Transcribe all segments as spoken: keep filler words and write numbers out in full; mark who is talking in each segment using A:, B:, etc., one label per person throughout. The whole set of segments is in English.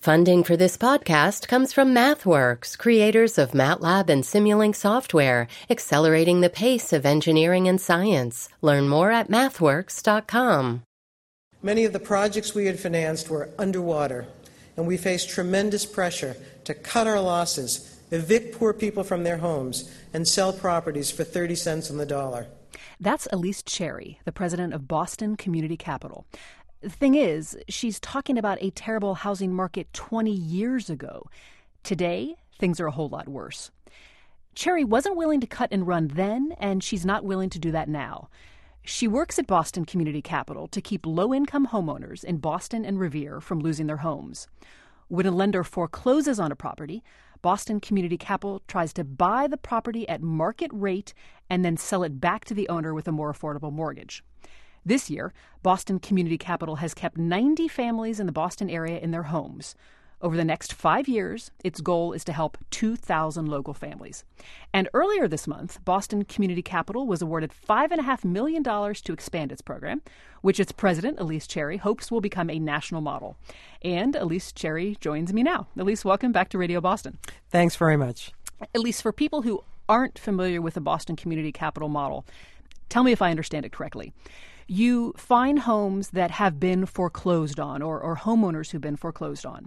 A: Funding for this podcast comes from MathWorks, creators of MATLAB and Simulink software, accelerating the pace of engineering and science. Learn more at mathworks dot com.
B: Many of the projects we had financed were underwater, and we faced tremendous pressure to cut our losses, evict poor people from their homes, and sell properties for thirty cents on the dollar.
C: That's Elise Cherry, the president of Boston Community Capital. The thing is, she's talking about a terrible housing market twenty years ago. Today, things are a whole lot worse. Cherry wasn't willing to cut and run then, and she's not willing to do that now. She works at Boston Community Capital to keep low-income homeowners in Boston and Revere from losing their homes. When a lender forecloses on a property, Boston Community Capital tries to buy the property at market rate and then sell it back to the owner with a more affordable mortgage. This year, Boston Community Capital has kept ninety families in the Boston area in their homes. Over the next five years, its goal is to help two thousand local families. And earlier this month, Boston Community Capital was awarded five point five million dollars to expand its program, which its president, Elise Cherry, hopes will become a national model. And Elise Cherry joins me now. Elise, welcome back to Radio Boston.
B: Thanks very much.
C: Elise, for people who aren't familiar with the Boston Community Capital model, tell me if I understand it correctly. You find homes that have been foreclosed on or, or homeowners who've been foreclosed on.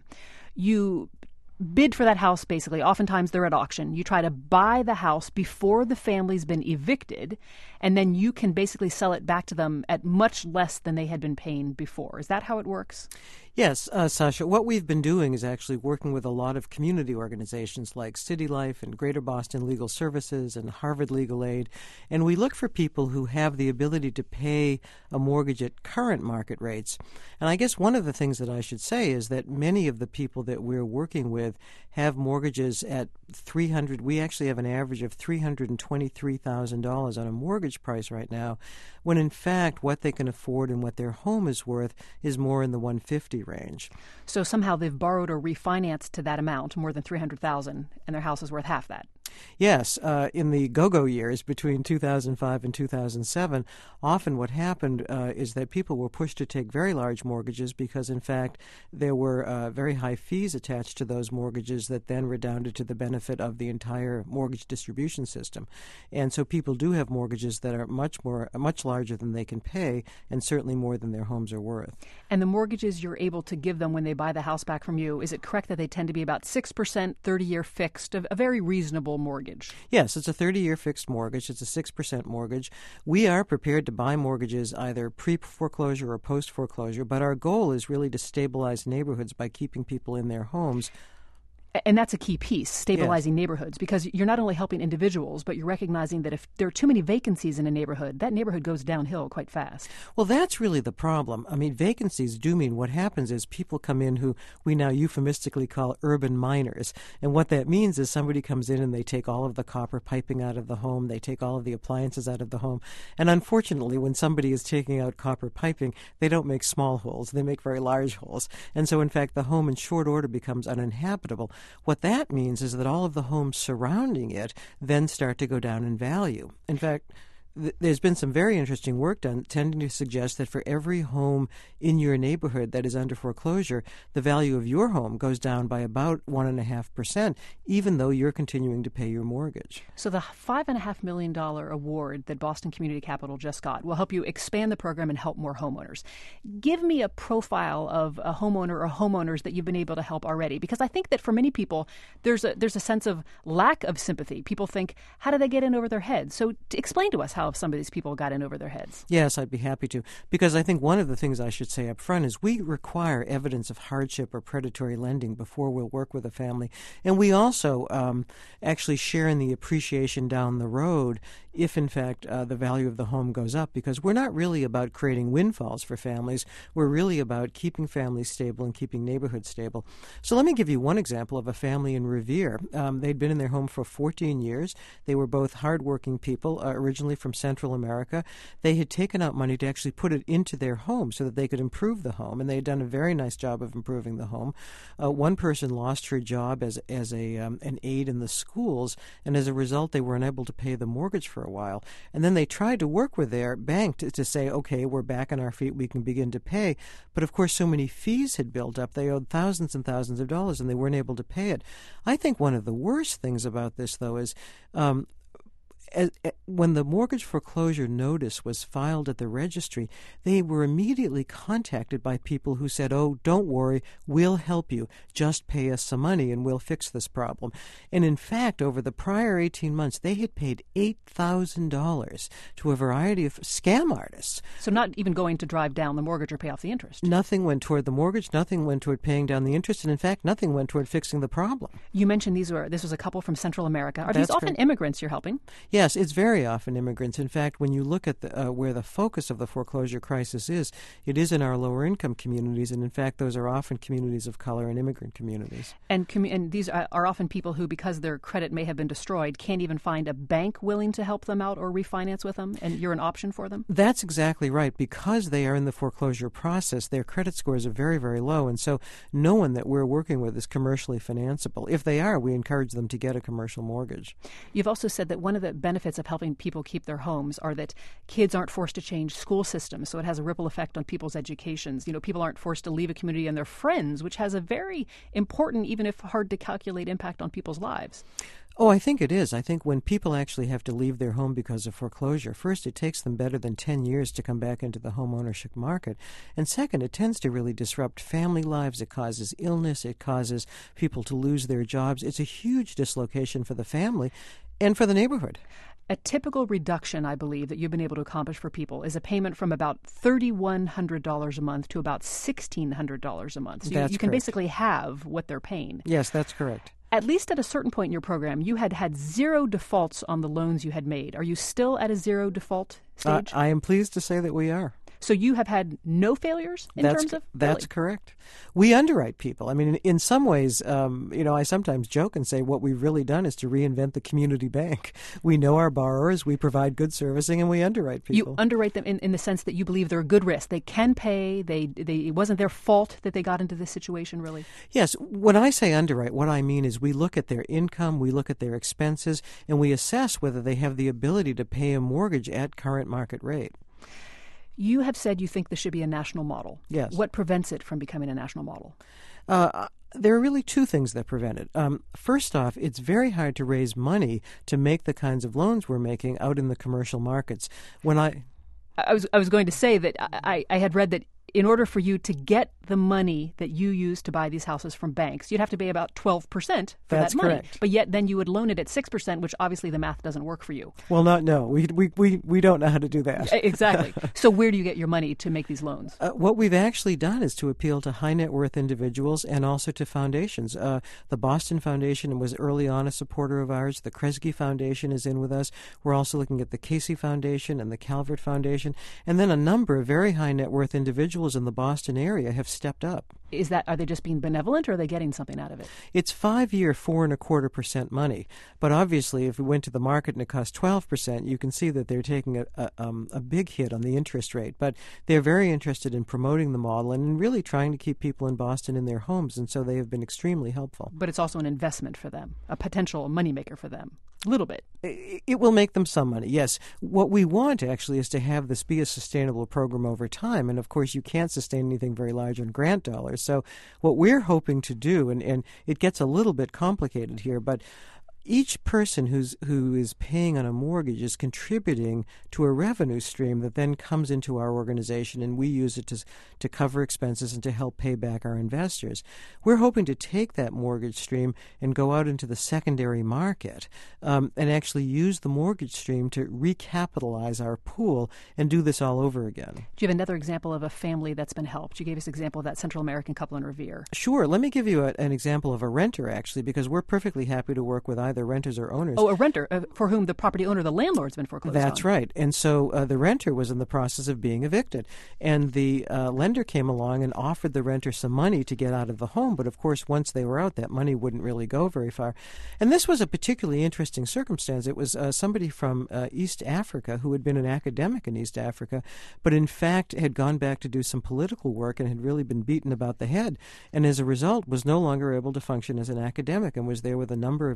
C: You bid for that house, basically. Oftentimes they're at auction. You try to buy the house before the family's been evicted, and then you can basically sell it back to them at much less than they had been paying before. Is that how it works?
B: Yes, uh, Sasha. What we've been doing is actually working with a lot of community organizations like City Life and Greater Boston Legal Services and Harvard Legal Aid, and we look for people who have the ability to pay a mortgage at current market rates. And I guess one of the things that I should say is that many of the people that we're working with have mortgages at three hundred. We actually have an average of three hundred twenty-three thousand dollars on a mortgage price right now, when in fact what they can afford and what their home is worth is more in the one hundred fifty range.
C: So somehow they've borrowed or refinanced to that amount, more than three hundred thousand dollars, and their house is worth half that.
B: Yes. Uh, in the go-go years between two thousand five and two thousand seven, often what happened uh, is that people were pushed to take very large mortgages because, in fact, there were uh, very high fees attached to those mortgages that then redounded to the benefit of the entire mortgage distribution system. And so people do have mortgages that are much more, much larger than they can pay, and certainly more than their homes are worth.
C: And the mortgages you're able to give them when they buy the house back from you, is it correct that they tend to be about six percent, thirty-year fixed, a, a very reasonable mortgage?
B: Yes, it's a thirty-year fixed mortgage. It's a six percent mortgage. We are prepared to buy mortgages either pre-foreclosure or post-foreclosure, but our goal is really to stabilize neighborhoods by keeping people in their homes.
C: And that's a key piece, stabilizing
B: yes.
C: neighborhoods, because you're not only helping individuals, but you're recognizing that if there are too many vacancies in a neighborhood, that neighborhood goes downhill quite fast.
B: Well, that's really the problem. I mean, vacancies do mean what happens is people come in who we now euphemistically call urban miners. And what that means is somebody comes in and they take all of the copper piping out of the home, they take all of the appliances out of the home. And unfortunately, when somebody is taking out copper piping, they don't make small holes, they make very large holes. And so, in fact, the home in short order becomes uninhabitable. What that means is that all of the homes surrounding it then start to go down in value. In fact, th- there's been some very interesting work done tending to suggest that for every home in your neighborhood that is under foreclosure, the value of your home goes down by about one point five percent, even though you're continuing to pay your mortgage.
C: So the five point five million dollars award that Boston Community Capital just got will help you expand the program and help more homeowners. Give me a profile of a homeowner or homeowners that you've been able to help already, because I think that for many people, there's a there's a sense of lack of sympathy. People think, how do they get in over their heads? So to explain to us how some of these people got in over their heads.
B: Yes, I'd be happy to, because I think one of the things I should say up front is we require evidence of hardship or predatory lending before we'll work with a family. And we also um, actually share in the appreciation down the road if, in fact, uh, the value of the home goes up, because we're not really about creating windfalls for families. We're really about keeping families stable and keeping neighborhoods stable. So let me give you one example of a family in Revere. Um, they'd been in their home for fourteen years. They were both hardworking people, uh, originally from Central America. They had taken out money to actually put it into their home so that they could improve the home, and they had done a very nice job of improving the home. Uh, one person lost her job as as a um, an aide in the schools, and as a result, they were unable to pay the mortgage for a while. And then they tried to work with their bank to, to say, okay, we're back on our feet, we can begin to pay. But of course, so many fees had built up. They owed thousands and thousands of dollars, and they weren't able to pay it. I think one of the worst things about this, though, is um, As, when the mortgage foreclosure notice was filed at the registry, they were immediately contacted by people who said, oh, don't worry, we'll help you. Just pay us some money and we'll fix this problem. And in fact, over the prior eighteen months, they had paid eight thousand dollars to a variety of scam artists.
C: So not even going to drive down the mortgage or pay off the interest.
B: Nothing went toward the mortgage, nothing went toward paying down the interest, and in fact, nothing went toward fixing the problem.
C: You mentioned these were this was a couple from Central America. Are
B: That's
C: these often
B: correct.
C: immigrants you're helping?
B: Yeah. Yes, it's very often immigrants. In fact, when you look at the, uh, where the focus of the foreclosure crisis is, it is in our lower-income communities, and in fact, those are often communities of color and immigrant communities.
C: And, com- and these are, are often people who, because their credit may have been destroyed, can't even find a bank willing to help them out or refinance with them, and you're an option for them?
B: That's exactly right. Because they are in the foreclosure process, their credit scores are very, very low, and so no one that we're working with is commercially financeable. If they are, we encourage them to get a commercial mortgage.
C: You've also said that one of the benefits of helping people keep their homes are that kids aren't forced to change school systems, so it has a ripple effect on people's educations. You know, people aren't forced to leave a community and their friends, which has a very important, even if hard to calculate, impact on people's lives.
B: Oh, I think it is. I think when people actually have to leave their home because of foreclosure, first, it takes them better than ten years to come back into the home ownership market. And second, it tends to really disrupt family lives. It causes illness. It causes people to lose their jobs. It's a huge dislocation for the family and for the neighborhood.
C: A typical reduction, I believe, that you've been able to accomplish for people is a payment from about three thousand one hundred dollars a month to about one thousand six hundred dollars a month. So you, you can
B: correct.
C: basically have what they're paying.
B: Yes, that's correct.
C: At least at a certain point in your program, you had had zero defaults on the loans you had made. Are you still at a zero default stage?
B: Uh, I am pleased to say that we are.
C: So you have had no failures in
B: that's,
C: terms of?
B: That's
C: really?
B: correct. We underwrite people. I mean, in, in some ways, um, you know, I sometimes joke and say what we've really done is to reinvent the community bank. We know our borrowers, we provide good servicing, and we underwrite people.
C: You underwrite them in, in the sense that you believe they're a good risk. They can pay. They, they, it wasn't their fault that they got into this situation, really?
B: Yes. When I say underwrite, what I mean is we look at their income, we look at their expenses, and we assess whether they have the ability to pay a mortgage at current market rate.
C: You have said you think this should be a national model.
B: Yes.
C: What prevents it from becoming a national model?
B: Uh, there are really two things that prevent it. Um, first off, it's very hard to raise money to make the kinds of loans we're making out in the commercial markets. When I,
C: I was I was going to say that I, I had read that in order for you to get the money that you use to buy these houses from banks, you'd have to pay about twelve percent for
B: That's
C: that money.
B: correct.
C: But yet then you would loan it at six percent, which obviously the math doesn't work for you.
B: Well, not no. We we we, we don't know how to do that.
C: Exactly. So where do you get your money to make these loans?
B: Uh, what we've actually done is to appeal to high net worth individuals and also to foundations. Uh, the Boston Foundation was early on a supporter of ours. The Kresge Foundation is in with us. We're also looking at the Casey Foundation and the Calvert Foundation. And then a number of very high net worth individuals in the Boston area have stepped up.
C: Is that, are they just being benevolent, or are they getting something out of it?
B: It's five-year, four and a quarter percent money. But obviously, if we went to the market and it cost twelve percent, you can see that they're taking a, a, um, a big hit on the interest rate. But they're very interested in promoting the model and in really trying to keep people in Boston in their homes, and so they have been extremely helpful.
C: But it's also an investment for them, a potential moneymaker for them. A little bit.
B: It will make them some money, yes. What we want, actually, is to have this be a sustainable program over time. And, of course, you can't sustain anything very large on grant dollars. So what we're hoping to do, and, and it gets a little bit complicated here, but each person who's who is paying on a mortgage is contributing to a revenue stream that then comes into our organization, and we use it to to cover expenses and to help pay back our investors. We're hoping to take that mortgage stream and go out into the secondary market um, and actually use the mortgage stream to recapitalize our pool and do this all over again.
C: Do you have another example of a family that's been helped? You gave us an example of that Central American couple in Revere.
B: Sure. Let me give you a, an example of a renter, actually, because we're perfectly happy to work with either renters or owners.
C: Oh, a renter uh, for whom the property owner, the landlord's been foreclosed
B: That's
C: on.
B: right. And so uh, the renter was in the process of being evicted. And the uh, lender came along and offered the renter some money to get out of the home. But, of course, once they were out, that money wouldn't really go very far. And this was a particularly interesting circumstance. It was uh, somebody from uh, East Africa who had been an academic in East Africa, but in fact had gone back to do some political work and had really been beaten about the head. And as a result, was no longer able to function as an academic and was there with a number of his kids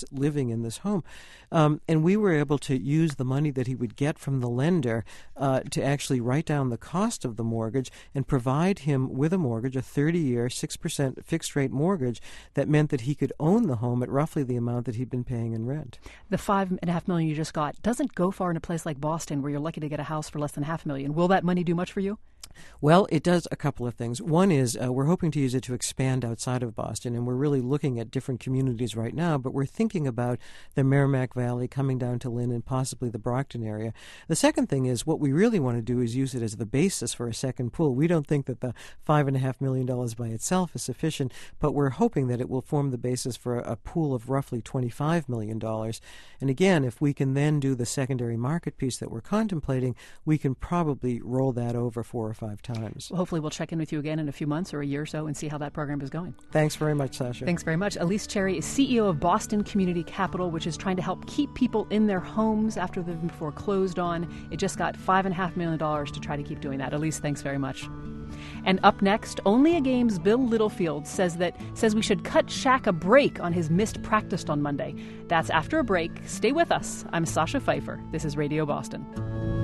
B: kids living in this home. Um, and we were able to use the money that he would get from the lender uh, to actually write down the cost of the mortgage and provide him with a mortgage, a thirty-year, six percent fixed-rate mortgage that meant that he could own the home at roughly the amount that he'd been paying in rent.
C: The five and a half million you just got doesn't go far in a place like Boston where you're lucky to get a house for less than half a million. Will that money do much for you?
B: Well, it does a couple of things. One is uh, we're hoping to use it to expand outside of Boston, and we're really looking at different communities right now, but we're thinking about the Merrimack Valley, coming down to Lynn, and possibly the Brockton area. The second thing is what we really want to do is use it as the basis for a second pool. We don't think that the five and a half million dollars by itself is sufficient, but we're hoping that it will form the basis for a, a pool of roughly twenty-five million dollars. And again, if we can then do the secondary market piece that we're contemplating, we can probably roll that over four or five times.
C: Well, hopefully we'll check in with you again in a few months or a year or so and see how that program is going.
B: Thanks very much, Sasha.
C: Thanks very much. Elise Cherry is C E O of Boston Community Capital, which is trying to help keep people in their homes after they've been foreclosed on. It just got five and a half million dollars to try to keep doing that. Elise, thanks very much. And up next, Only a Game's Bill Littlefield says that says we should cut Shaq a break on his missed practice on Monday. That's after a break. Stay with us. I'm Sasha Pfeiffer. This is Radio Boston.